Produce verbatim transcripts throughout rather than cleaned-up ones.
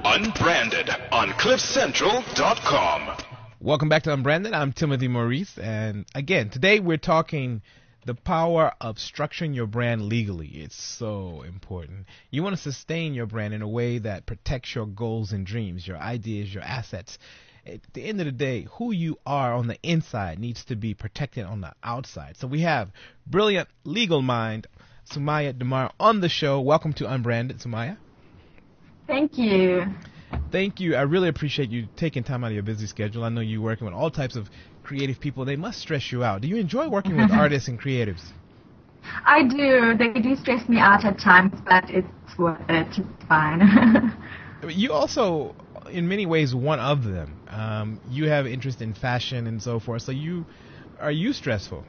Unbranded on cliff central dot com. Welcome back to Unbranded. I'm Timothy Maurice, and again, today we're talking the power of structuring your brand legally. It's so important. You want to sustain your brand in a way that protects your goals and dreams, your ideas, your assets. At the end of the day, who you are on the inside needs to be protected on the outside. So we have brilliant legal mind, Sumaya Damar, on the show. Welcome to Unbranded, Sumaya. Thank you. Thank you. I really appreciate you taking time out of your busy schedule. I know you're working with all types of creative people. They must stress you out. Do you enjoy working with artists and creatives? I do. They do stress me out at times, but it's worth it. It's fine. You also, in many ways, one of them. Um, you have interest in fashion and so forth. So you, are you stressful?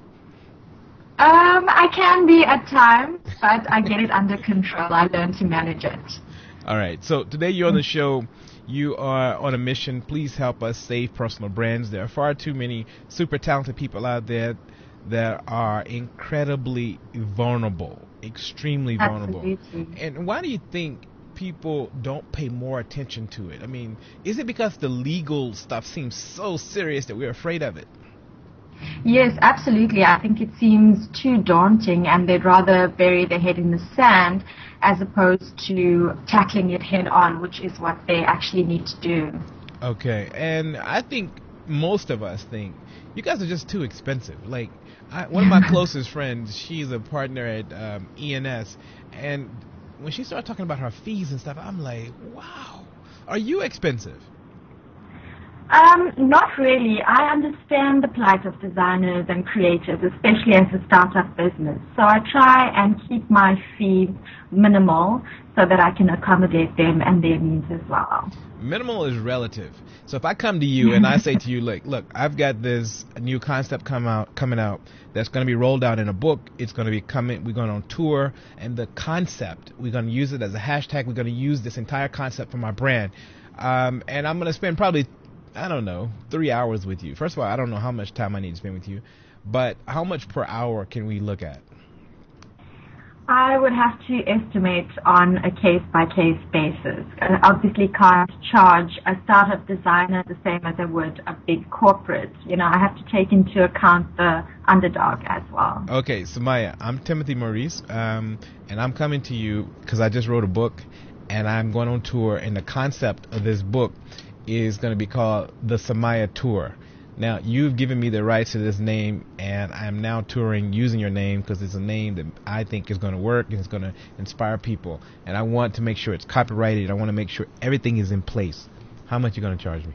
Um, I can be at times, but I get it under control. I learn to manage it. All right. So today you're on the show. You are on a mission. Please help us save personal brands. There are far too many super talented people out there that are incredibly vulnerable, extremely vulnerable. Absolutely. And why do you think people don't pay more attention to it? I mean, is it because the legal stuff seems so serious that we're afraid of it? Yes, absolutely. I think it seems too daunting, and they'd rather bury their head in the sand as opposed to tackling it head on, which is what they actually need to do. Okay, and I think most of us think you guys are just too expensive. Like, I, one of my closest friends, she's a partner at um, E N S, and when she started talking about her fees and stuff, I'm like, wow, are you expensive? Um, not really. I understand the plight of designers and creatives, especially as a startup business. So I try and keep my fees minimal so that I can accommodate them and their needs as well. Minimal is relative. So if I come to you and I say to you, look, look, I've got this new concept come out, coming out that's going to be rolled out in a book. It's going to be coming. We're going on tour, and the concept, we're going to use it as a hashtag. We're going to use this entire concept for my brand, um, and I'm going to spend probably, I don't know, three hours with you. First of all, I don't know how much time I need to spend with you, but how much per hour can we look at? I would have to estimate on a case-by-case basis. I obviously can't charge a startup designer the same as I would a big corporate. You know, I have to take into account the underdog as well. Okay, Sumaya, I'm Timothy Maurice, um, and I'm coming to you because I just wrote a book, and I'm going on tour, and the concept of this book is going to be called the Sumaya Tour. Now, you've given me the rights to this name, and I'm now touring using your name because it's a name that I think is going to work and it's going to inspire people. And I want to make sure it's copyrighted. I want to make sure everything is in place. How much are you going to charge me?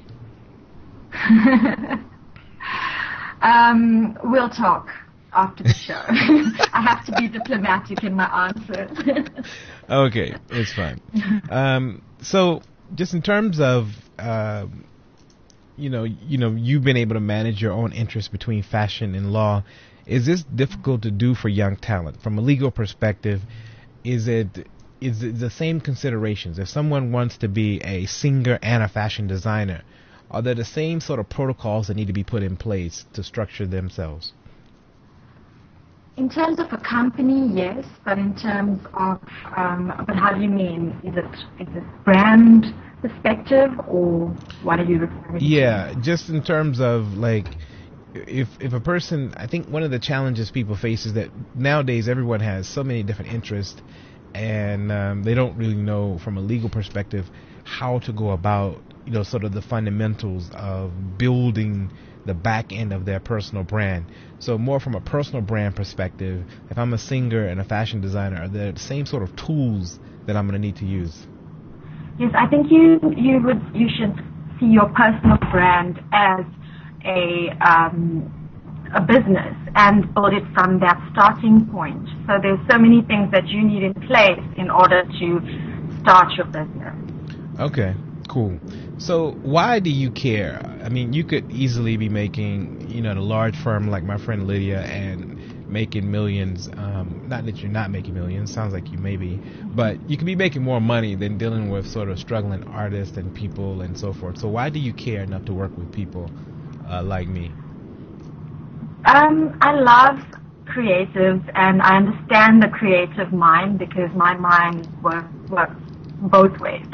um, we'll talk after the show. I have to be diplomatic in my answer. Okay, it's fine. Um, so, just in terms of... Uh, You know, you know, you've been able to manage your own interests between fashion and law. Is this difficult to do for young talent? From a legal perspective, is it is it the same considerations? If someone wants to be a singer and a fashion designer, are there the same sort of protocols that need to be put in place to structure themselves? In terms of a company, yes, but in terms of, um, but how do you mean? Is it is it brand perspective, or what are you referring to? Yeah, just in terms of, like, if if a person, I think one of the challenges people face is that nowadays everyone has so many different interests, and um, they don't really know from a legal perspective how to go about, you know, sort of the fundamentals of building the back end of their personal brand. So more from a personal brand perspective, if I'm a singer and a fashion designer, are there the same sort of tools that I'm going to need to use? Yes, I think you you would you should see your personal brand as a um, a business and build it from that starting point. So there's so many things that you need in place in order to start your business. Okay, cool. So why do you care? I mean, you could easily be making, you know, at a large firm like my friend Lydia and making millions. Um, not that you're not making millions, sounds like you may be, but you could be making more money than dealing with sort of struggling artists and people and so forth. So why do you care enough to work with people uh, like me? Um, I love creatives, and I understand the creative mind because my mind works, works both ways. So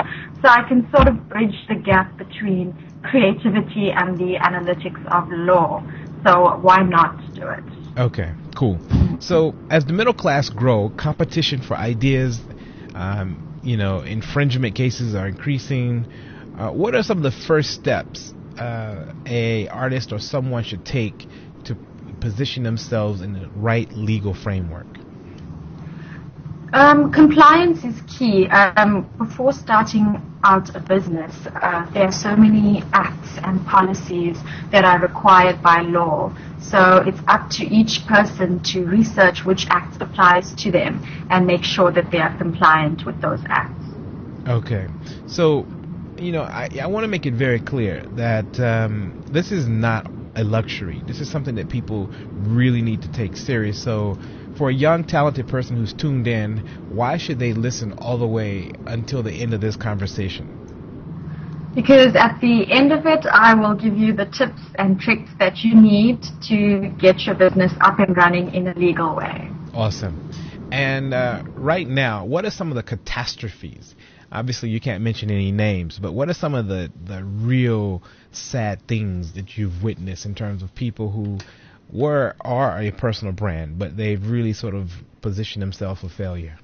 so I can sort of bridge the gap between creativity and the analytics of law. So why not do it? Okay, cool. So as the middle class grow, competition for ideas, um, you know, infringement cases are increasing. Uh, what are some of the first steps uh, a artist or someone should take to position themselves in the right legal framework? Um, compliance is key. Um, before starting out a business, uh, there are so many acts and policies that are required by law. So it's up to each person to research which act applies to them and make sure that they are compliant with those acts. Okay. So, you know, I, I want to make it very clear that um, this is not a luxury. This is something that people really need to take serious. So for a young, talented person who's tuned in, why should they listen all the way until the end of this conversation? Because at the end of it, I will give you the tips and tricks that you need to get your business up and running in a legal way. Awesome. And uh, right now, what are some of the catastrophes? Obviously, you can't mention any names, but what are some of the, the real sad things that you've witnessed in terms of people who were are a personal brand, but they've really sort of positioned themselves for failure?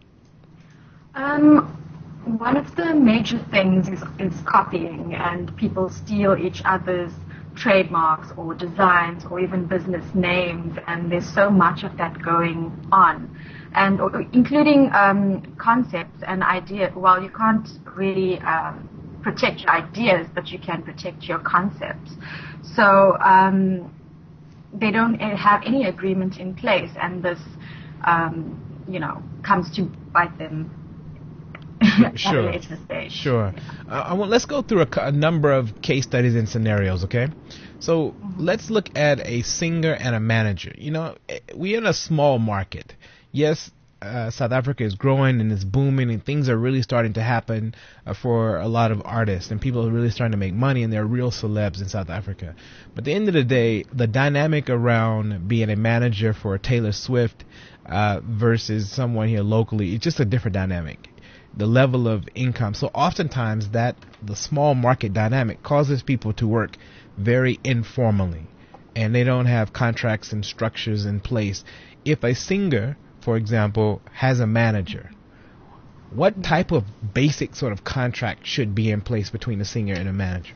Um, one of the major things is, is copying, and people steal each other's trademarks or designs or even business names, and there's so much of that going on. And including um, concepts and ideas. Well, you can't really um, protect your ideas, but you can protect your concepts. So um, they don't have any agreement in place, and this, um, you know, comes to bite them sure. at a later stage. Sure. Uh, I want, let's go through a, a number of case studies and scenarios, okay? So mm-hmm. let's look at a singer and a manager. You know, we're in a small market. Yes, uh, South Africa is growing and it's booming, and things are really starting to happen uh, for a lot of artists, and people are really starting to make money, and they're real celebs in South Africa. But at the end of the day, the dynamic around being a manager for Taylor Swift uh, versus someone here locally, it's just a different dynamic. The level of income. So oftentimes that the small market dynamic causes people to work very informally, and they don't have contracts and structures in place. If a singer, for example, has a manager, what type of basic sort of contract should be in place between the singer and a manager?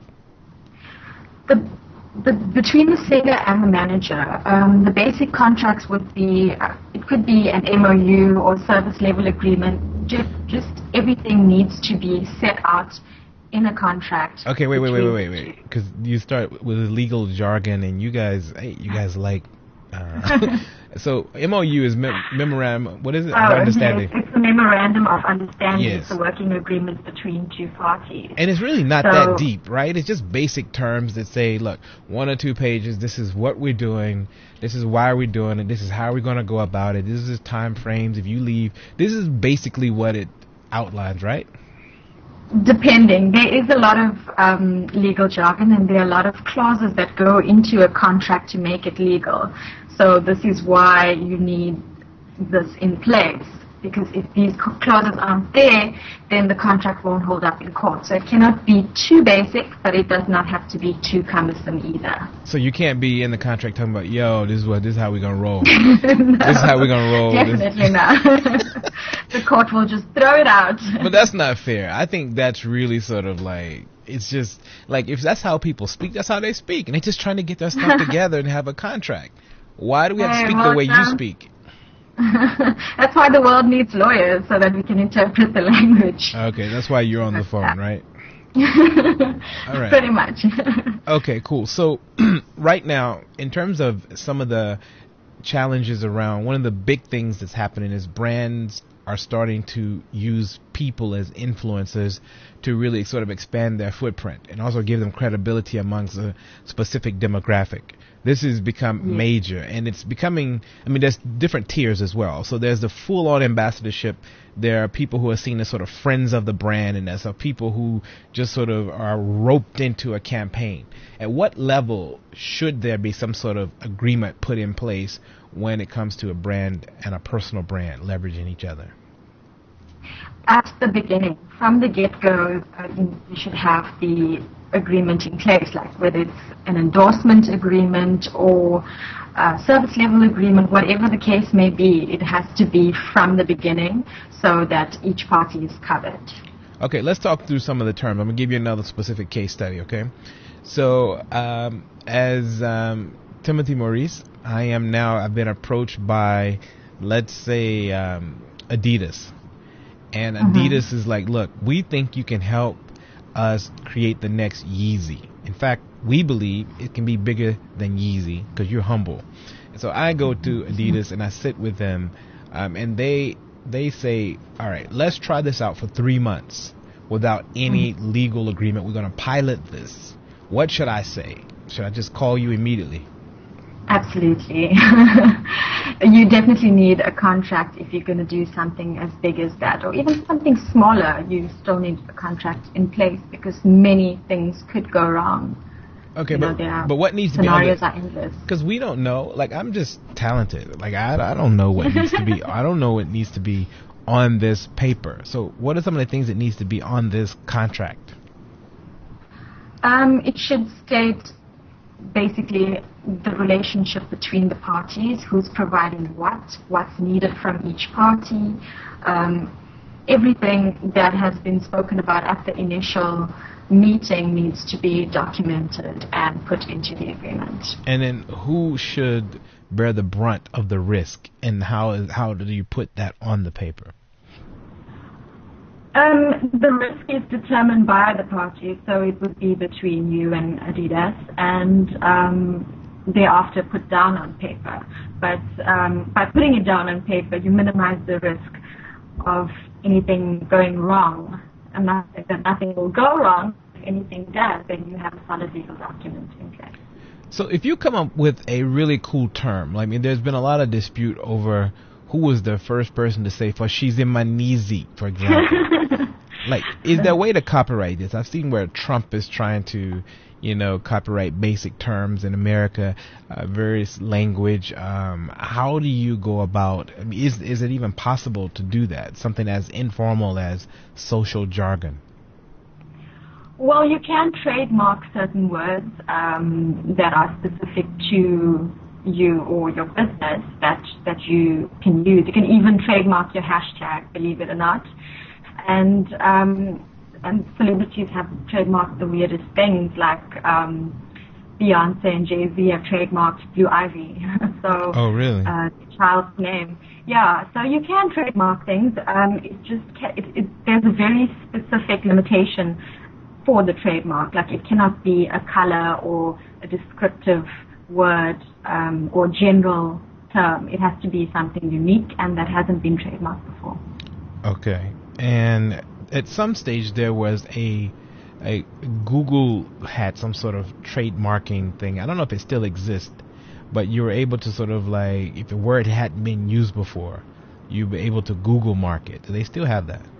The, the between the singer and the manager, um, the basic contracts would be, uh, it could be an M O U or service level agreement. Just, just everything needs to be set out in a contract. Okay, wait, wait, wait, wait, wait, wait, because you start with legal jargon, and you guys, hey, you guys like. Uh, so M O U is mem- memorandum. What is it? Oh, understanding. Yes, it's a memorandum of understanding. Yes. It's a working agreement between two parties. And it's really not so, that deep, right? It's just basic terms that say, look, one or two pages. This is what we're doing. This is why we're doing it. This is how we're going to go about it. This is time frames. If you leave, this is basically what it outlines, right? Depending. There is a lot of um, legal jargon, and there are a lot of clauses that go into a contract to make it legal. So this is why you need this in place, because if these clauses aren't there, then the contract won't hold up in court. So it cannot be too basic, but it does not have to be too cumbersome either. So you can't be in the contract talking about, yo, this is what, this is how we're gonna roll. no, this is how we're gonna roll. Definitely this. Not. The court will just throw it out. But that's not fair. I think that's really sort of like, it's just like, if that's how people speak, that's how they speak, and they're just trying to get their stuff together and have a contract. Why do we have to speak the way you speak? That's why the world needs lawyers, so that we can interpret the language. Okay, that's why you're on the phone, right? All right. Pretty much. Okay, cool. So right now, in terms of some of the challenges around, one of the big things that's happening is brands are starting to use people as influencers to really sort of expand their footprint and also give them credibility amongst a specific demographic. This has become yeah. major, and it's becoming, I mean, there's different tiers as well. So there's the full-on ambassadorship. There are people who are seen as sort of friends of the brand, and there's people who just sort of are roped into a campaign. At what level should there be some sort of agreement put in place when it comes to a brand and a personal brand leveraging each other? at the beginning, from the get-go, uh, you should have the agreement in place, like whether it's an endorsement agreement or a service level agreement, whatever the case may be, it has to be from the beginning so that each party is covered. Okay, let's talk through some of the terms. I'm going to give you another specific case study, okay? So, um, as um, Timothy Maurice, I am now, I've been approached by, let's say, um, Adidas. And Adidas mm-hmm. is like, look, we think you can help us create the next Yeezy. In fact, we believe it can be bigger than Yeezy because you're humble. And so I go to Adidas and I sit with them, um, and they they say, all right, let's try this out for three months without any mm-hmm. legal agreement. We're going to pilot this. What should I say? Should I just call you immediately? Absolutely. You definitely need a contract if you're going to do something as big as that, or even something smaller. You still need a contract in place because many things could go wrong. Okay, you but, know, but what needs to be on scenarios are endless. Because we don't know. Like, I'm just talented. Like, I, I don't know what needs to be. I don't know what needs to be on this paper. So, what are some of the things that needs to be on this contract? Um, it should state basically the relationship between the parties, who's providing what, what's needed from each party, um, everything that has been spoken about at the initial meeting needs to be documented and put into the agreement. And then who should bear the brunt of the risk, and how is, how do you put that on the paper? Um, the risk is determined by the parties, so it would be between you and Adidas, and um, thereafter put down on paper. But um, by putting it down on paper, you minimize the risk of anything going wrong. And not that nothing will go wrong. If anything does, then you have a solid legal document in place. So if you come up with a really cool term, I mean, there's been a lot of dispute over who was the first person to say, for she's in my kneesy, for example. Like, is there a way to copyright this? I've seen where Trump is trying to, you know, copyright basic terms in America, uh, various language. Um, how do you go about, I mean, is, is it even possible to do that? Something as informal as social jargon? Well, you can trademark certain words um, that are specific to you or your business that that you can use. You can even trademark your hashtag, believe it or not. And um, and celebrities have trademarked the weirdest things, like um, Beyonce and Jay-Z have trademarked Blue Ivy. So, oh, really? Uh, the child's name. Yeah, so you can trademark things. Um, it just ca- it, it, there's a very specific limitation for the trademark. Like, it cannot be a color or a descriptive word um, or general term. It has to be something unique and that hasn't been trademarked before. Okay. And at some stage there was a a Google had some sort of trademarking thing. I don't know if it still exists, but you were able to sort of, like, if a word hadn't been used before, you were able to Google mark it. Do they still have that?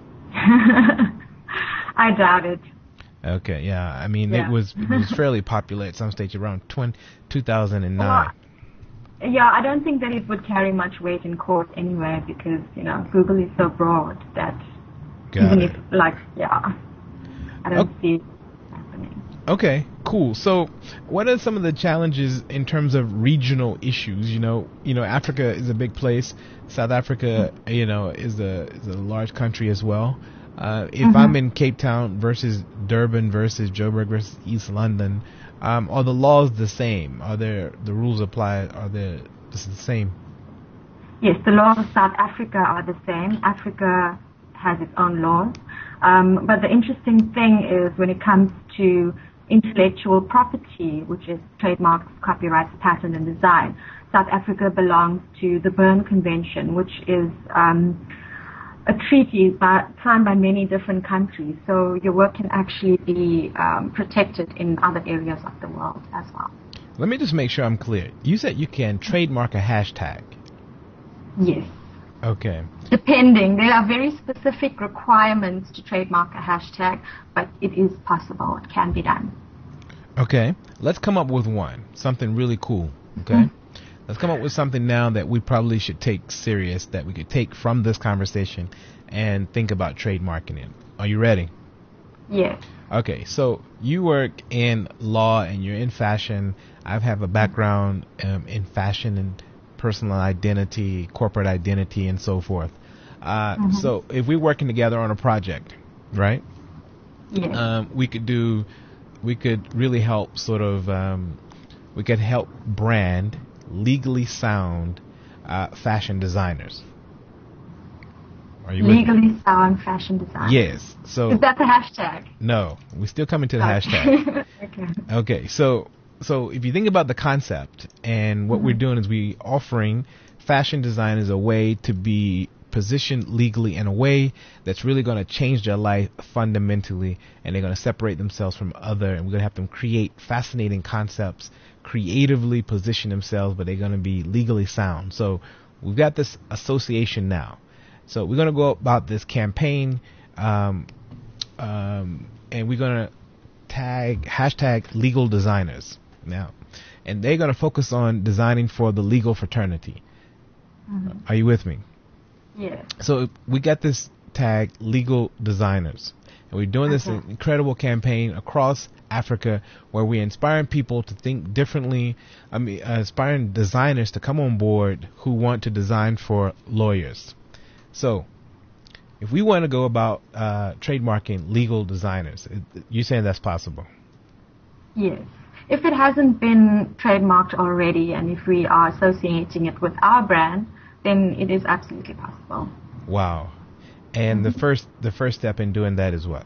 I doubt it. Okay, yeah. I mean, yeah. it was it was fairly popular at some stage around two thousand nine. Well, yeah, I don't think that it would carry much weight in court anyway, because, you know, Google is so broad that Got even it. if, like, yeah, I don't okay. see it happening. Okay, cool. So, what are some of the challenges in terms of regional issues? You know, you know, Africa is a big place. South Africa, mm-hmm. you know, is a is a large country as well. Uh, if mm-hmm. I'm in Cape Town versus Durban versus Joburg versus East London, um, are the laws the same? Are there the rules apply? Are they the same? Yes, the laws of South Africa are the same. Africa has its own laws. Um, but the interesting thing is when it comes to intellectual property, which is trademarks, copyrights, patent, and design, South Africa belongs to the Berne Convention, which is um, a treaty by, signed by many different countries. So your work can actually be um, protected in other areas of the world as well. Let me just make sure I'm clear. You said you can trademark a hashtag. Yes. Okay. Depending. There are very specific requirements to trademark a hashtag, but it is possible. It can be done. Okay. Let's come up with one. Something really cool. Okay. Mm-hmm. Let's come up with something now that we probably should take serious, that we could take from this conversation and think about trademarking it. Are you ready? Yes. Okay, so you work in law and you're in fashion. I have a background um, in fashion and personal identity, corporate identity, and so forth. Uh, mm-hmm. So if we're working together on a project, right? Yes. Um, we could do, we could really help sort of, um, we could help brand legally sound uh, fashion designers. Are you legally sound fashion designers? Yes. So is that the hashtag? No, we're still coming to the okay. hashtag. okay. Okay. So so if you think about the concept, and what mm-hmm. we're doing is we offering fashion designers a way to be positioned legally in a way that's really going to change their life fundamentally, and they're going to separate themselves from other, and we're going to have them create fascinating concepts, creatively position themselves, but they're going to be legally sound. So we've got this association now. So we're going to go about this campaign, um, um, and we're going to tag hashtag legal designers now, and they're going to focus on designing for the legal fraternity. Mm-hmm. Are you with me? Yeah. So we got this tag legal designers, and we're doing this okay. incredible campaign across Africa where we're inspiring people to think differently. I mean, uh, inspiring designers to come on board who want to design for lawyers. So, if we want to go about uh, trademarking legal designers, you're saying that's possible? Yes. If it hasn't been trademarked already, and if we are associating it with our brand, then it is absolutely possible. Wow. And mm-hmm. the first the first step in doing that is what?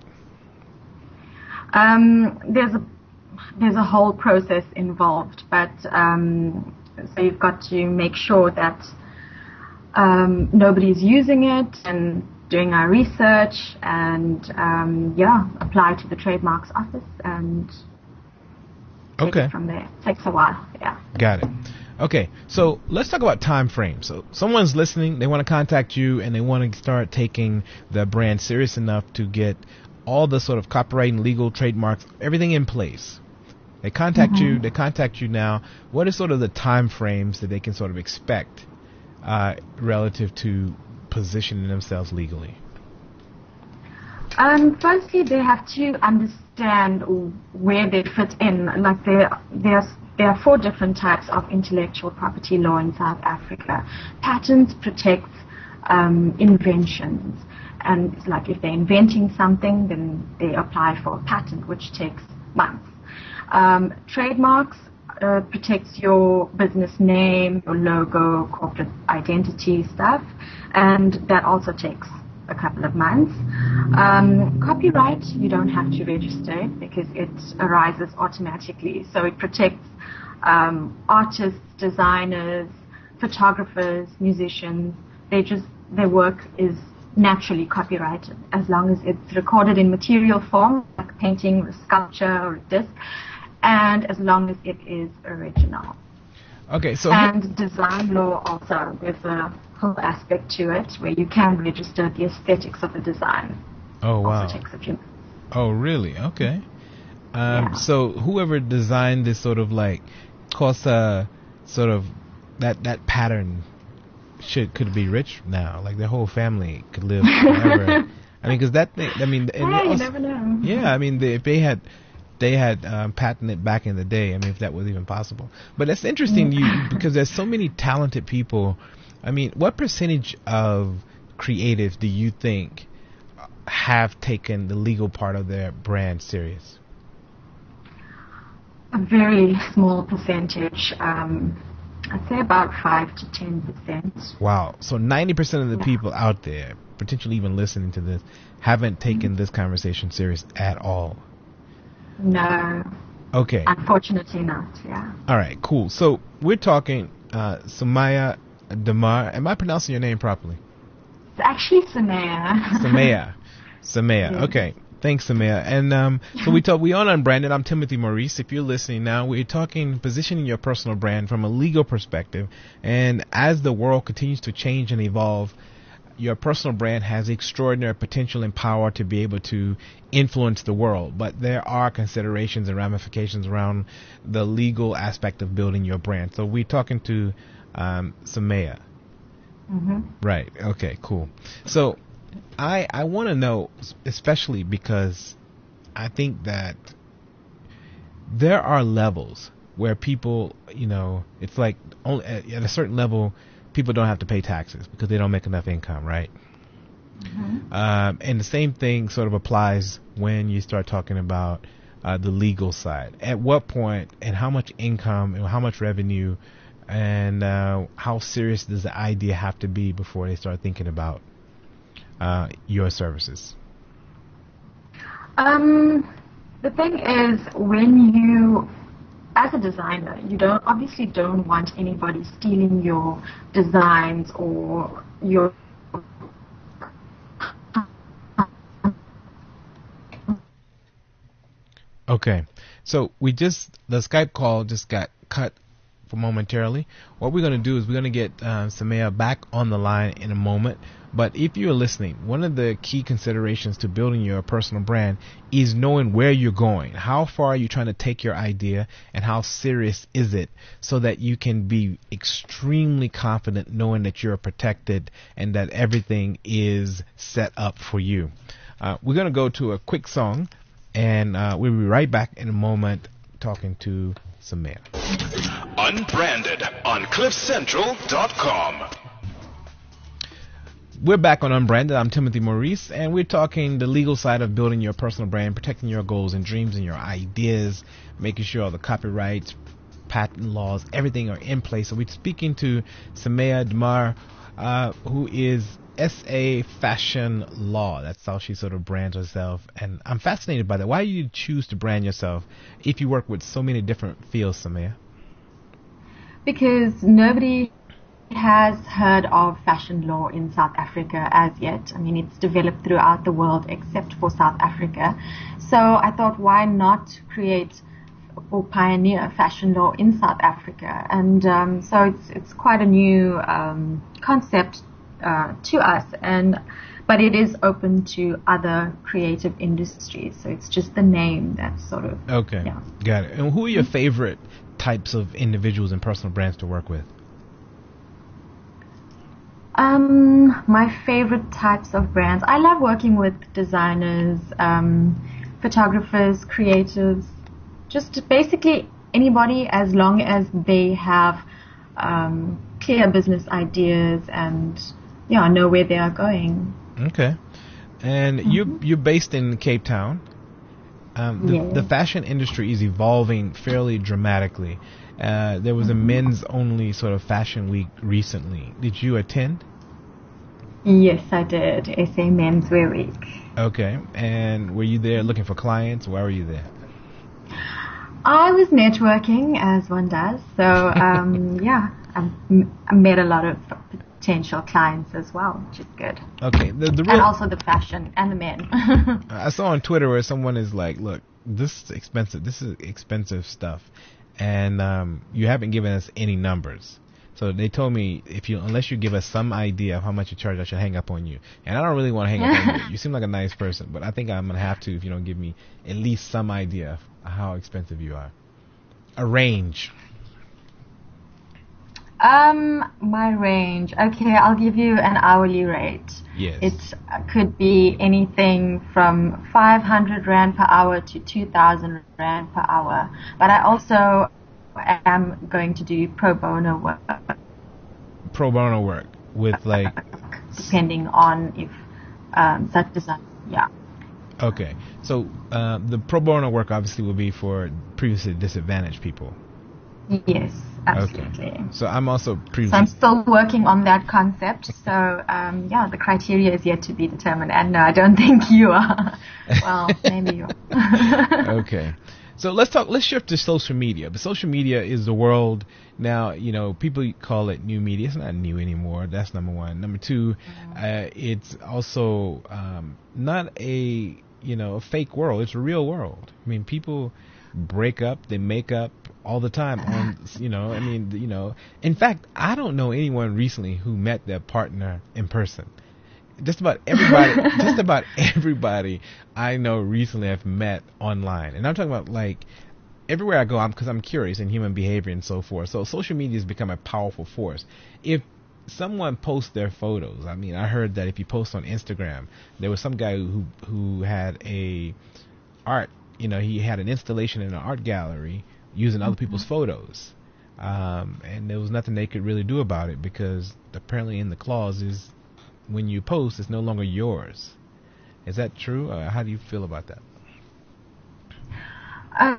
Um, there's a there's a whole process involved, but um, so you've got to make sure that Um, nobody's using it, and doing our research, and um, yeah, apply to the trademarks office and take okay. it from there. It takes a while, yeah. Got it. Okay, so let's talk about time frame. So someone's listening, they want to contact you, and they want to start taking the brand serious enough to get all the sort of copyright and legal trademarks, everything in place. They contact mm-hmm. you, they contact you now. What are sort of the time frames that they can sort of expect Uh, relative to positioning themselves legally? Um, firstly, they have to understand where they fit in. Like there, there's there are four different types of intellectual property law in South Africa. Patents protect um, inventions, and it's like if they're inventing something, then they apply for a patent, which takes months. Um, trademarks Uh, protects your business name, your logo, corporate identity stuff, and that also takes a couple of months. Um, copyright, you don't have to register it because it arises automatically. So it protects um, artists, designers, photographers, musicians. They just their work is naturally copyrighted as long as it's recorded in material form, like a painting or a sculpture or a disc, and as long as it is original. Okay, so and design law also, there's a whole aspect to it where you can register the aesthetics of the design. Oh wow! Also takes a few. Oh really? Okay. Um, yeah. So whoever designed this sort of like, cost uh, sort of that that pattern, should could be rich now. Like their whole family could live forever. I mean, because that thing. I mean, and yeah, also, you never know. Yeah, I mean, they, if they had. They had um, patented back in the day. I mean, if that was even possible. But that's interesting, you because there's so many talented people. I mean, what percentage of creatives do you think have taken the legal part of their brand serious? A very small percentage. Um, I'd say about five to ten percent. Wow. So ninety percent of the yeah. people out there, potentially even listening to this, haven't taken mm-hmm. this conversation serious at all. No. Okay. Unfortunately not, yeah. All right, cool. So we're talking uh, Sumaya Damar. Am I pronouncing your name properly? It's actually Samaya. Samaya. Samaya. Yes. Okay. Thanks, Samaya. And um, so we talk. We on Unbranded. I'm Timothy Maurice. If you're listening now, we're talking positioning your personal brand from a legal perspective. And as the world continues to change and evolve, your personal brand has extraordinary potential and power to be able to influence the world. But there are considerations and ramifications around the legal aspect of building your brand. So we're talking to um, Samaya. Mm-hmm. Right. Okay, cool. So I I want to know, especially because I think that there are levels where people, you know, it's like only at, at a certain level, people don't have to pay taxes because they don't make enough income, right? Mm-hmm. Um, and the same thing sort of applies when you start talking about uh, the legal side. At what point and how much income and how much revenue and uh, how serious does the idea have to be before they start thinking about uh, your services? Um, the thing is, when you, as a designer, you don't obviously don't want anybody stealing your designs or your. Okay, so we just the Skype call just got cut for momentarily. What we're going to do is we're going to get uh, Samaya back on the line in a moment. But if you're listening, one of the key considerations to building your personal brand is knowing where you're going. How far are you trying to take your idea, and how serious is it, so that you can be extremely confident knowing that you're protected and that everything is set up for you. Uh, we're going to go to a quick song, and uh, we'll be right back in a moment talking to Samaya. Unbranded on cliff central dot com. We're back on Unbranded. I'm Timothy Maurice, and we're talking the legal side of building your personal brand, protecting your goals and dreams and your ideas, making sure all the copyrights, patent laws, everything are in place. So we're speaking to Samaya Damar, uh, who is S A Fashion Law. That's how she sort of brands herself, and I'm fascinated by that. Why do you choose to brand yourself if you work with so many different fields, Samaya? Because nobody has heard of fashion law in South Africa as yet. I mean, it's developed throughout the world except for South Africa. So I thought, why not create or pioneer fashion law in South Africa? And um, so it's it's quite a new um, concept uh, to us, and but it is open to other creative industries. So it's just the name that's sort of okay. Yeah. Got it. And who are your favorite types of individuals and personal brands to work with? Um, my favorite types of brands. I love working with designers, um, photographers, creatives, just basically anybody as long as they have um, clear business ideas and yeah, know where they are going. Okay. And mm-hmm. you you're based in Cape Town. Um, the, yeah. the fashion industry is evolving fairly dramatically. Uh, there was a men's only sort of fashion week recently. Did you attend? Yes, I did. S A Menswear Week. Okay. And were you there looking for clients? Why were you there? I was networking, as one does. So, um, yeah, I, I met a lot of potential clients as well, which is good. Okay. The, the real and also the fashion and the men. I saw on Twitter where someone is like, look, this is expensive. This is expensive stuff. And um, you haven't given us any numbers. So they told me, if you unless you give us some idea of how much you charge, I should hang up on you. And I don't really want to hang up on you. You seem like a nice person, but I think I'm going to have to if you don't give me at least some idea of how expensive you are. A range. Um, my range. Okay, I'll give you an hourly rate. Yes. It could be anything from five hundred rand per hour to two thousand rand per hour. But I also am going to do pro bono work. Pro bono work with like... Depending on if um, such design, yeah. Okay. So uh, the pro bono work obviously will be for previously disadvantaged people. Yes, absolutely. Okay. So I'm also previously... So I'm still working on that concept. So, um, yeah, the criteria is yet to be determined. And no, I don't think you are. Well, maybe you are. Okay. So let's talk, let's shift to social media. But social media is the world now, you know, people call it new media. It's not new anymore. That's number one. Number two, uh, it's also um, not a, you know, a fake world. It's a real world. I mean, people break up, they make up all the time on, you know, I mean, you know, in fact, I don't know anyone recently who met their partner in person. Just about everybody, just about everybody I know recently have met online. And I'm talking about like everywhere I go, I'm because I'm curious in human behavior and so forth. So social media has become a powerful force. If someone posts their photos. I mean, I heard that if you post on Instagram, there was some guy who who had a art, you know, he had an installation in an art gallery using mm-hmm. other people's photos. Um, and there was nothing they could really do about it because apparently in the clause is when you post, it's no longer yours. Is that true? Uh, how do you feel about that? Uh,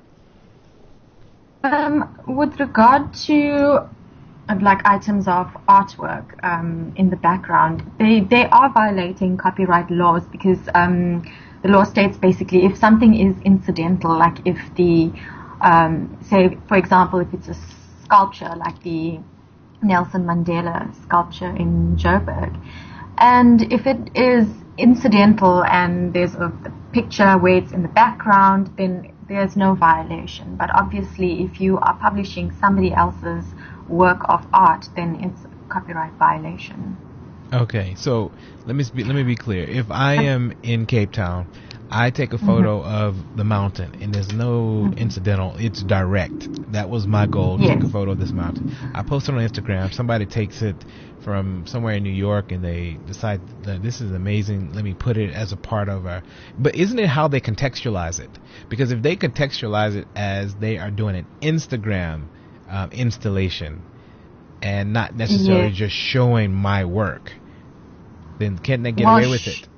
um, with regard to uh, like items of artwork um, in the background, they, they are violating copyright laws because um, the law states basically if something is incidental, like if the, um, say, for example, if it's a sculpture like the Nelson Mandela sculpture in Joburg, and if it is incidental and there's a picture where it's in the background, then there's no violation. But obviously if you are publishing somebody else's work of art, then it's a copyright violation. Okay, so let me be, let me be clear. If I am in Cape Town, I take a photo mm-hmm. of the mountain, and there's no mm-hmm. incidental. It's direct. That was my goal, to yes. take a photo of this mountain. I post it on Instagram. Somebody takes it from somewhere in New York, and they decide that this is amazing. Let me put it as a part of our... But isn't it how they contextualize it? Because if they contextualize it as they are doing an Instagram um, installation and not necessarily yes. just showing my work, then can't they get well, away with it?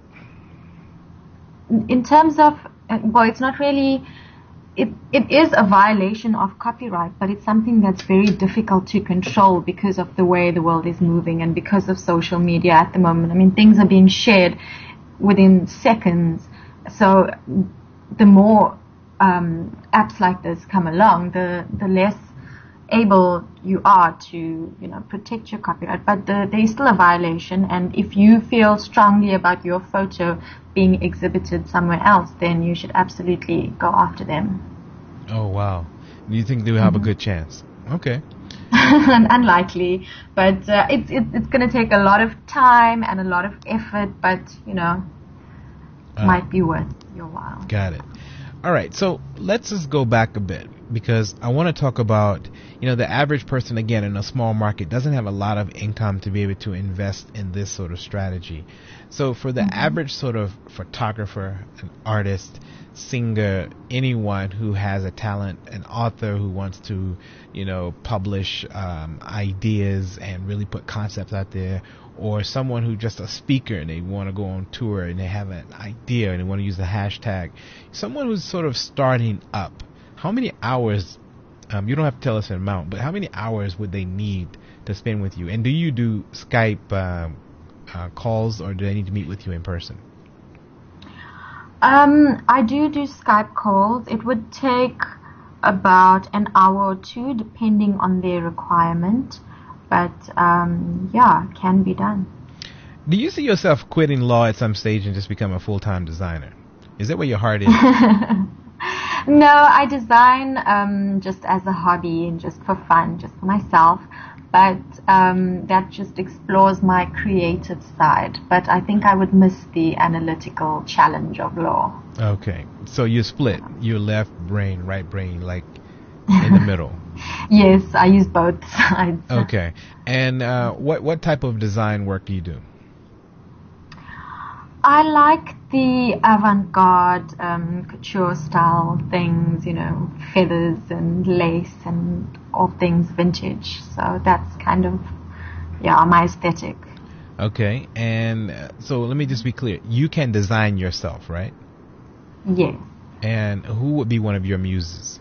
In terms of, well, it's not really, it, it is a violation of copyright, but it's something that's very difficult to control because of the way the world is moving and because of social media at the moment. I mean, things are being shared within seconds. So the more um, apps like this come along, the, the less able you are to, you know, protect your copyright. But the, there is still a violation, and if you feel strongly about your photo being exhibited somewhere else, then you should absolutely go after them. Oh, wow. Do you think they will have mm-hmm. a good chance? Okay. Unlikely, but uh, it's it, it's going to take a lot of time and a lot of effort, but, you know, uh, might be worth your while. Got it. All right, so let's just go back a bit, because I want to talk about, you know, the average person, again, in a small market doesn't have a lot of income to be able to invest in this sort of strategy. So for the mm-hmm. average sort of photographer, an artist, singer, anyone who has a talent, an author who wants to, you know, publish um, ideas and really put concepts out there, or someone who just a speaker and they want to go on tour and they have an idea and they want to use the hashtag, someone who's sort of starting up, how many hours, um, you don't have to tell us an amount, but how many hours would they need to spend with you? And do you do Skype um, uh, calls, or do they need to meet with you in person? Um, I do do Skype calls. It would take about an hour or two depending on their requirement. But, um, yeah, can be done. Do you see yourself quitting law at some stage and just become a full-time designer? Is that where your heart is? No, I design um, just as a hobby and just for fun, just for myself. But um, that just explores my creative side. But I think I would miss the analytical challenge of law. Okay. So you split. Your left brain, right brain, like in the middle. Yes, I use both sides. Okay. And uh, what what type of design work do you do? I like the avant-garde um, couture style things, you know, feathers and lace and all things vintage. So that's kind of, yeah, my aesthetic. Okay. And uh, so let me just be clear. You can design yourself, right? Yes. And who would be one of your muses?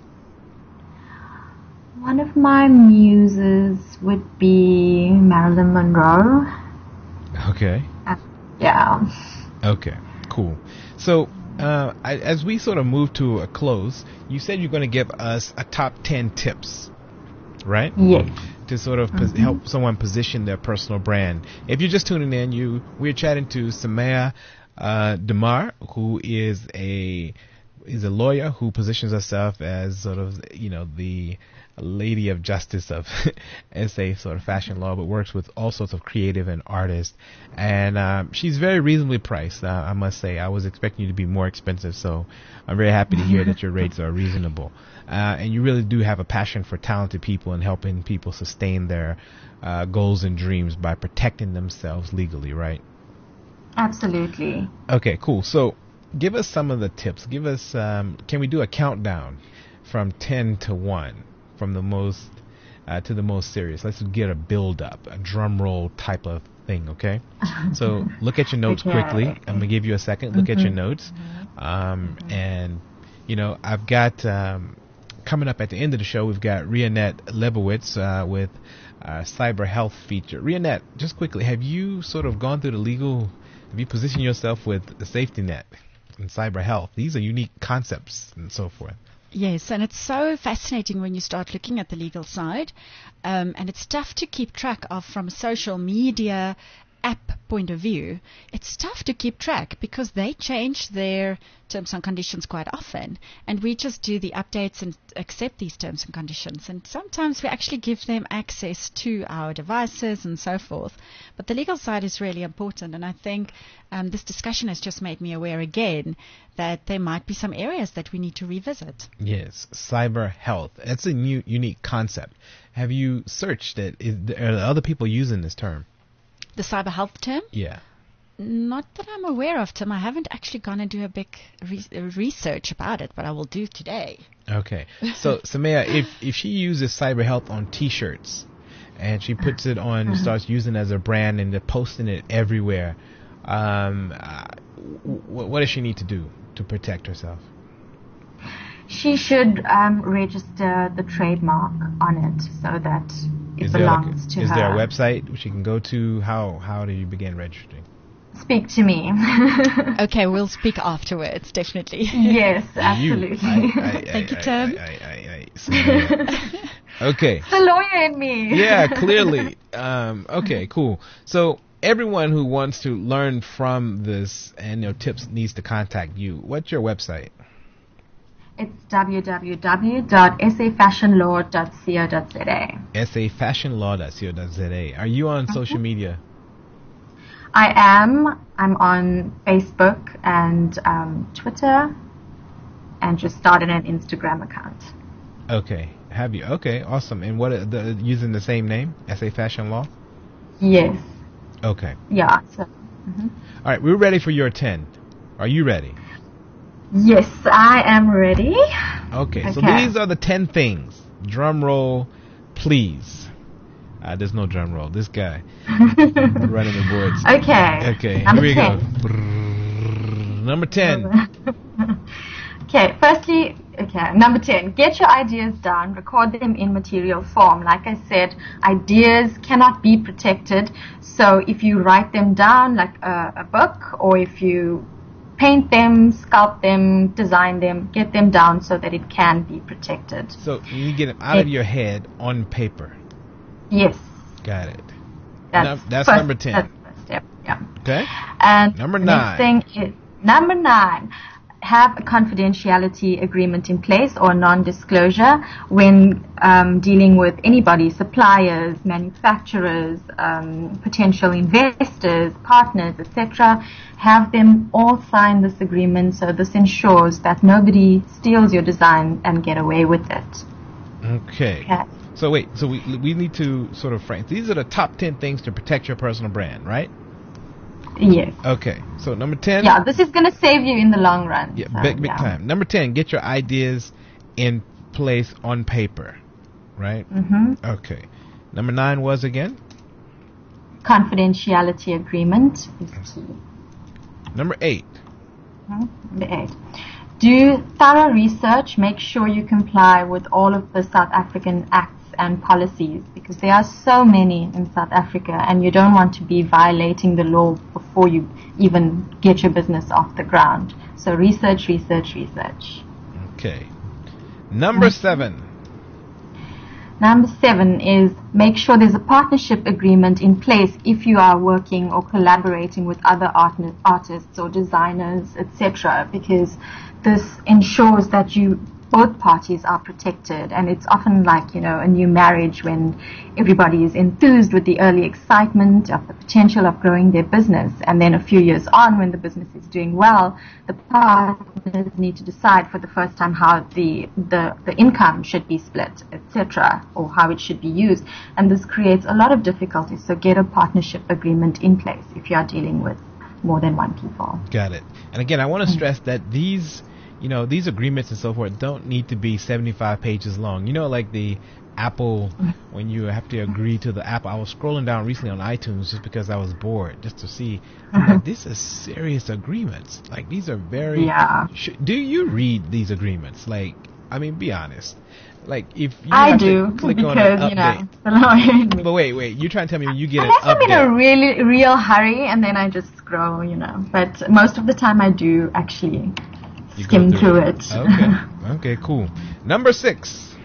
One of my muses would be Marilyn Monroe. Okay. Uh, yeah. Okay, cool. So, uh, I, as we sort of move to a close, you said you're going to give us a top ten tips, right? Yes. To sort of mm-hmm. pos- help someone position their personal brand. If you're just tuning in, you we're chatting to Samaya uh, Demar, who is a is a lawyer who positions herself as sort of, you know, the lady of justice of S A sort of fashion law, but works with all sorts of creative and artists. And um, she's very reasonably priced, uh, I must say. I was expecting you to be more expensive, so I'm very happy to hear that your rates are reasonable. Uh, and you really do have a passion for talented people and helping people sustain their uh, goals and dreams by protecting themselves legally, right? Absolutely. Okay, cool. So give us some of the tips. Give us, um, can we do a countdown from ten to one, from the most uh, to the most serious? Let's get a build up, a drum roll type of thing, okay? So look at your notes Okay. quickly. I'm going to give you a second. Look Mm-hmm. at your notes. Um, mm-hmm. And, you know, I've got, um, coming up at the end of the show, we've got Rianette Lebowitz uh, with uh, Cyber Health feature. Rianette, just quickly, have you sort of gone through the legal, have you positioned yourself with the safety net and cyber health? These are unique concepts and so forth. Yes, and it's so fascinating when you start looking at the legal side. Um, and it's tough to keep track of from a social media app point of view. It's tough to keep track because they change their terms and conditions quite often. And we just do the updates and accept these terms and conditions. And sometimes we actually give them access to our devices and so forth. But the legal side is really important. And I think um, this discussion has just made me aware again that there might be some areas that we need to revisit. Yes, cyber health. That's a new, unique concept. Have you searched it? Is, are other people using this term? The cyber health term? Yeah. Not that I'm aware of, Tim. I haven't actually gone and do a big re- research about it, but I will do today. Okay. So, Samaya, if, if she uses cyber health on T-shirts and she puts it on, uh-huh. starts using it as a brand and they're posting it everywhere, um, uh, w- what does she need to do to protect herself? She should um, register the trademark on it so that it is belongs like a, to is her. Is there a website she can go to? How how do you begin registering? Speak to me. Okay, we'll speak afterwards, definitely. Yes, absolutely. You. I, I, Thank I, you, Tim. I, I, I, I, okay. It's the lawyer in me. Yeah, clearly. Um, okay, cool. So everyone who wants to learn from this and their tips needs to contact you. What's your website? It's w w w dot s a fashion law dot co dot z a. s a fashion law dot co dot z a. Are you on social media? I am. I'm on Facebook and um, Twitter, and just started an Instagram account. Okay. Have you? Okay, awesome. And what are the, using the same name, S A Fashion Law? Yes. Okay. Yeah. So, mm-hmm. All right, we're ready for your ten. Are you ready? Yes, I am ready. Okay, okay. So these are the ten things. Drum roll, please. Uh, there's no drum roll. This guy running the boards. Okay. Okay, Number here we ten. go. Number ten. Okay, firstly, okay, number ten. Get your ideas down. Record them in material form. Like I said, ideas cannot be protected. So if you write them down like a, a book, or if you paint them, sculpt them, design them, get them down so that it can be protected. So you need to get them out it, of your head on paper. Yes. Got it. That's, no, that's first, number ten. That's the first step. Yeah. Okay. And number the nine. Next thing is, number nine. Have a confidentiality agreement in place or non-disclosure when um, dealing with anybody, suppliers, manufacturers, um, potential investors, partners, et cetera. Have them all sign this agreement so this ensures that nobody steals your design and get away with it. Okay. okay. So wait, so we we need to sort of frame. These are the top ten things to protect your personal brand, right? Yes. Okay. So number ten. Yeah, this is going to save you in the long run. Yeah, so, big big yeah. time. Number ten. Get your ideas in place on paper, right? Mm-hmm. Okay. Number nine was again. Confidentiality agreement is key. Number eight. Mm-hmm. Number eight. Do thorough research. Make sure you comply with all of the South African acts and policies, because there are so many in South Africa and you don't want to be violating the law before you even get your business off the ground. So research, research, research. Okay. Number seven. Number seven is make sure there's a partnership agreement in place if you are working or collaborating with other art- artists or designers, et cetera, because this ensures that you both parties are protected, and it's often like, you know, a new marriage when everybody is enthused with the early excitement of the potential of growing their business, and then a few years on when the business is doing well, the partners need to decide for the first time how the the, the income should be split, et cetera, or how it should be used, and this creates a lot of difficulties. So get a partnership agreement in place if you are dealing with more than one people. Got it. And again, I want to stress that these You know, these agreements and so forth don't need to be seventy-five pages long. You know, like the Apple, when you have to agree to the Apple. I was scrolling down recently on iTunes just because I was bored, just to see. I'm like, this is serious agreements. Like, these are very. Yeah. Sh- do you read these agreements? Like, I mean, be honest. Like, if you I have do, to click because, on an you update. know, the lawyer. But wait, wait. You're trying to tell me when you get an Unless I'm in a update. really, real hurry, and then I just scroll, you know. But most of the time I do actually You skim go through it. Okay. Okay, cool. Number six.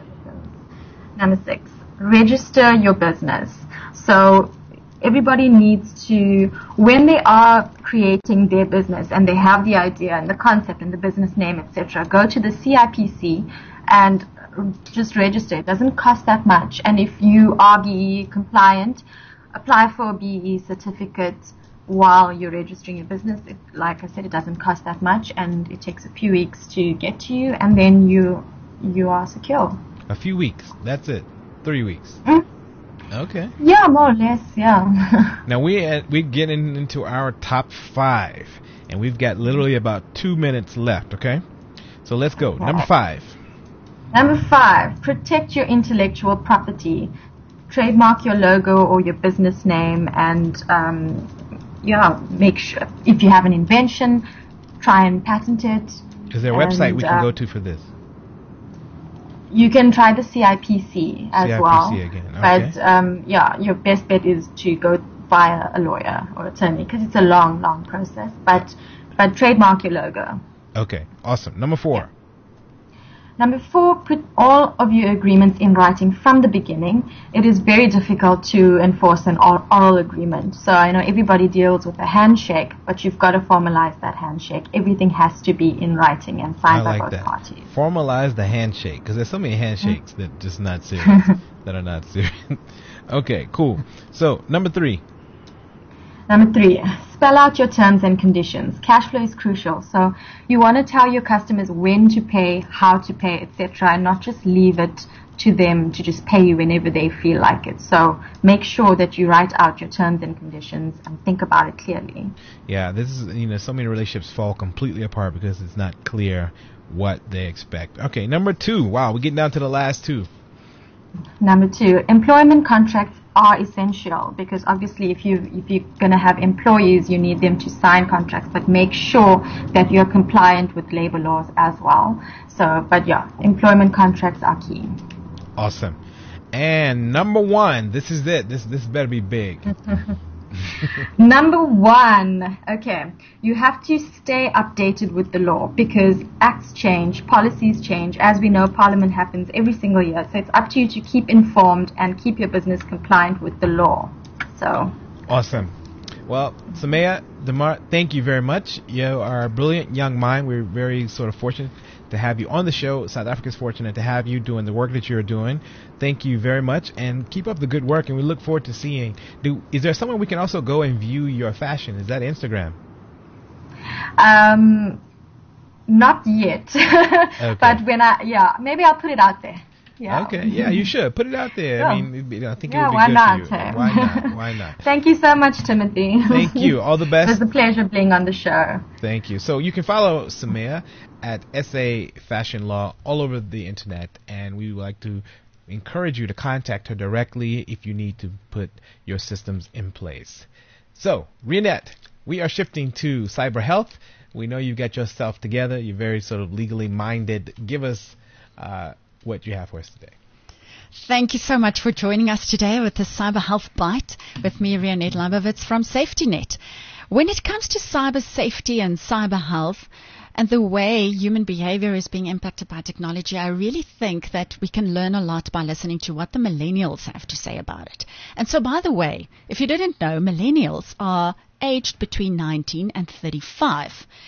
Number six, register your business. So everybody needs to, when they are creating their business and they have the idea and the concept and the business name, et cetera, go to the C I P C and just register. It doesn't cost that much. And if you are B E E compliant, apply for a B E E certificate while you're registering your business. It, like I said, it doesn't cost that much, and it takes a few weeks to get to you, and then you you are secure. A few weeks. That's it. Three weeks. Mm. Okay. Yeah, more or less, yeah. Now we uh, we getting into our top five, and we've got literally about two minutes left. Okay, so let's go. Number five. Number five, protect your intellectual property. Trademark your logo or your business name, and um, yeah, make sure if you have an invention, try and patent it. Is there a And, website we can uh, go to for this? You can try the C I P C as C I P C well. again, okay. But um, yeah, your best bet is to go via a lawyer or attorney, because it's a long, long process. But but trademark your logo. Okay, awesome. Number four. Number four, put all of your agreements in writing from the beginning. It is very difficult to enforce an or- oral agreement. So I know everybody deals with a handshake, but you've got to formalize that handshake. Everything has to be in writing and signed I by like both that. parties. Formalize the handshake, because there's so many handshakes that just not serious, that are not serious. Okay, cool. So number three. Number three, spell out your terms and conditions. Cash flow is crucial. So you want to tell your customers when to pay, how to pay, et cetera, and not just leave it to them to just pay you whenever they feel like it. So make sure that you write out your terms and conditions and think about it clearly. Yeah, this is, you know, so many relationships fall completely apart because it's not clear what they expect. Okay, number two. Wow, we're getting down to the last two. Number two, employment contracts are essential, because obviously if you if you're going to have employees, you need them to sign contracts, but make sure that you're compliant with labor laws as well. So, but yeah, employment contracts are key. Awesome. And number one, this is it. This this better be big. Number one, okay, you have to stay updated with the law, because acts change, policies change. As we know, Parliament happens every single year, so it's up to you to keep informed and keep your business compliant with the law. So Awesome. Well, Samaya Demar, thank you very much. You are a brilliant young mind. We're very sort of fortunate to have you on the show. South Africa's fortunate to have you doing the work that you're doing. Thank you very much, and keep up the good work, and we look forward to seeing. Do Is there somewhere we can also go and view your fashion? Is that Instagram? Um, not yet, Okay. but when I, yeah, maybe I'll put it out there. Yeah. Okay, yeah, you should. Put it out there. Yeah. I mean, it'd be- I think Yeah, it would be why good not, for you. eh? Why not? Why not? Thank you so much, Timothy. Thank you. All the It best. was a pleasure being on the show. Thank you. So you can follow Samaya at S A Fashion Law all over the internet, and we would like to encourage you to contact her directly if you need to put your systems in place. So, Rianette, we are shifting to cyber health. We know you've got yourself together. You're very sort of legally minded. Give us uh, what you have for us today. Thank you so much for joining us today with the Cyber Health Bite with me, Rianette Leibowitz from SafetyNet. When it comes to cyber safety and cyber health, and the way human behavior is being impacted by technology, I really think that we can learn a lot by listening to what the millennials have to say about it. And so, by the way, if you didn't know, millennials are aged between nineteen and thirty-five.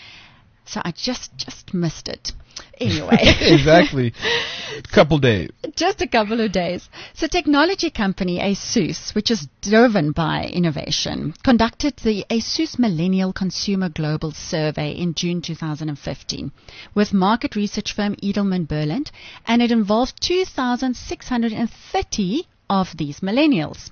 So I just, just missed it. Anyway. Exactly. Couple days. Just a couple of days. So technology company ASUS, which is driven by innovation, conducted the ASUS Millennial Consumer Global Survey in June two thousand fifteen with market research firm Edelman Berland, and it involved two thousand six hundred thirty of these millennials.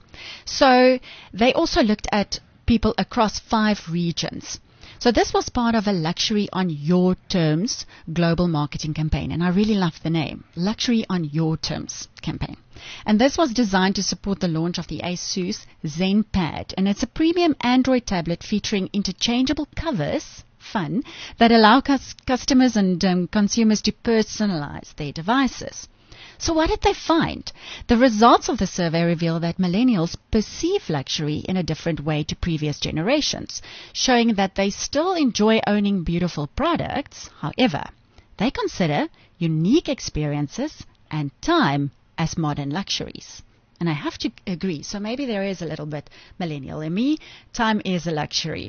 So they also looked at people across five regions. So this was part of a Luxury on Your Terms global marketing campaign. And I really love the name, Luxury on Your Terms campaign. And this was designed to support the launch of the ASUS ZenPad. And it's a premium Android tablet featuring interchangeable covers, fun, that allow cus- customers and um, consumers to personalize their devices. So what did they find? The results of the survey reveal that millennials perceive luxury in a different way to previous generations, showing that they still enjoy owning beautiful products. However, they consider unique experiences and time as modern luxuries. And I have to agree. So maybe there is a little bit millennial in me. Time is a luxury.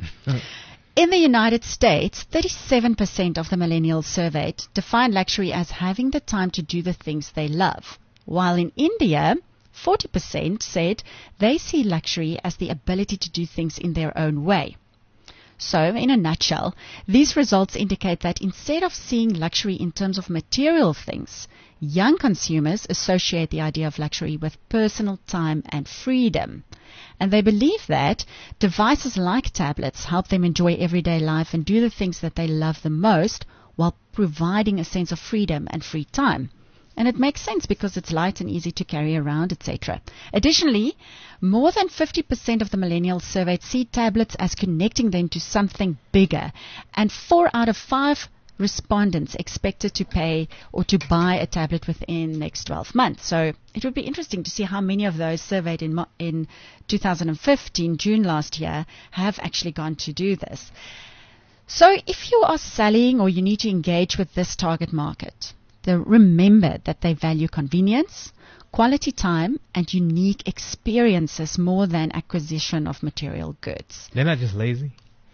In the United States, thirty-seven percent of the millennials surveyed define luxury as having the time to do the things they love, while in India, forty percent said they see luxury as the ability to do things in their own way. So, in a nutshell, these results indicate that instead of seeing luxury in terms of material things, young consumers associate the idea of luxury with personal time and freedom. And they believe that devices like tablets help them enjoy everyday life and do the things that they love the most while providing a sense of freedom and free time. And it makes sense because it's light and easy to carry around, et cetera. Additionally, more than fifty percent of the millennials surveyed see tablets as connecting them to something bigger. And four out of five respondents expected to pay or to buy a tablet within the next twelve months. So it would be interesting to see how many of those surveyed in in two thousand fifteen, June last year, have actually gone to do this. So if you are selling or you need to engage with this target market, then remember that they value convenience, quality time, and unique experiences more than acquisition of material goods. They're not just lazy.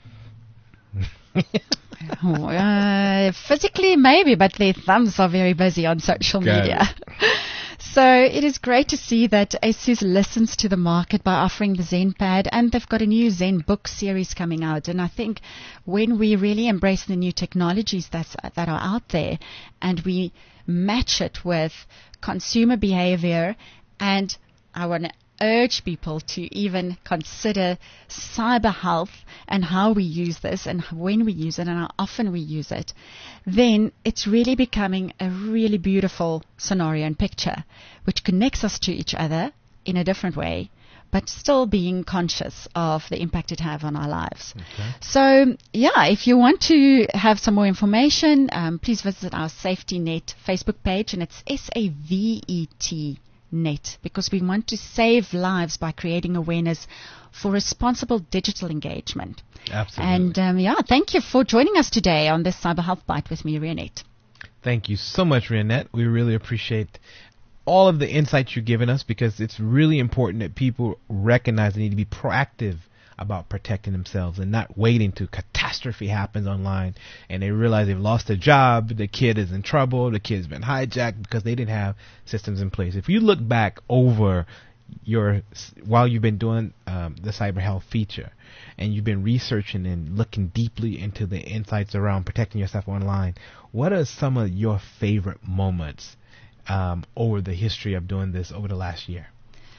Oh, uh, physically, maybe, but their thumbs are very busy on social Got media. So it is great to see that ASUS listens to the market by offering the ZenPad, and they've got a new Zen book series coming out. And I think when we really embrace the new technologies that's, that are out there and we match it with consumer behavior, and I want to urge people to even consider cyber health and how we use this and when we use it and how often we use it, then it's really becoming a really beautiful scenario and picture which connects us to each other in a different way, but still being conscious of the impact it has on our lives. Okay. So, yeah, if you want to have some more information, um, please visit our Safety Net Facebook page, and it's S A V E T Net, because we want to save lives by creating awareness for responsible digital engagement. Absolutely. And um, yeah, thank you for joining us today on this Cyber Health Bite with me, Rianette. Thank you so much, Rianette. We really appreciate all of the insights you've given us, because it's really important that people recognize they need to be proactive about protecting themselves and not waiting till catastrophe happens online and they realize they've lost their job, the kid is in trouble, the kid's been hijacked because they didn't have systems in place. If you look back over your while you've been doing um, the cyber health feature and you've been researching and looking deeply into the insights around protecting yourself online, what are some of your favorite moments um, over the history of doing this over the last year?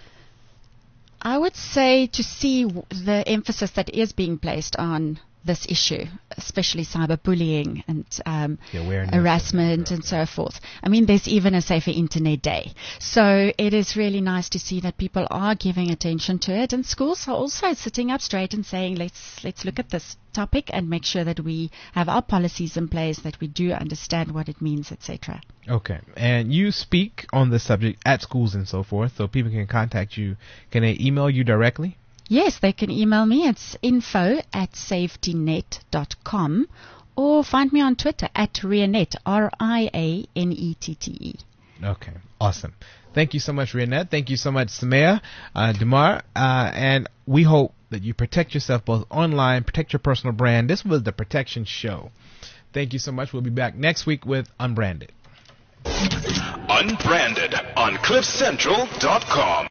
I would say to see the emphasis that is being placed on this issue, especially cyberbullying and um, harassment and so forth. I mean, there's even a Safer Internet Day. So it is really nice to see that people are giving attention to it, and schools are also sitting up straight and saying, let's let's look at this topic and make sure that we have our policies in place, that we do understand what it means, et cetera. Okay. And you speak on this subject at schools and so forth, so people can contact you. Can they email you directly? Yes, they can email me. It's info at safetynet dot com, or find me on Twitter at Rianette, R I A N E T T E. Okay, awesome. Thank you so much, Rianette. Thank you so much, Samaya, uh, Damar, uh, and we hope that you protect yourself both online, protect your personal brand. This was the Protection Show. Thank you so much. We'll be back next week with Unbranded. Unbranded on cliff central dot com.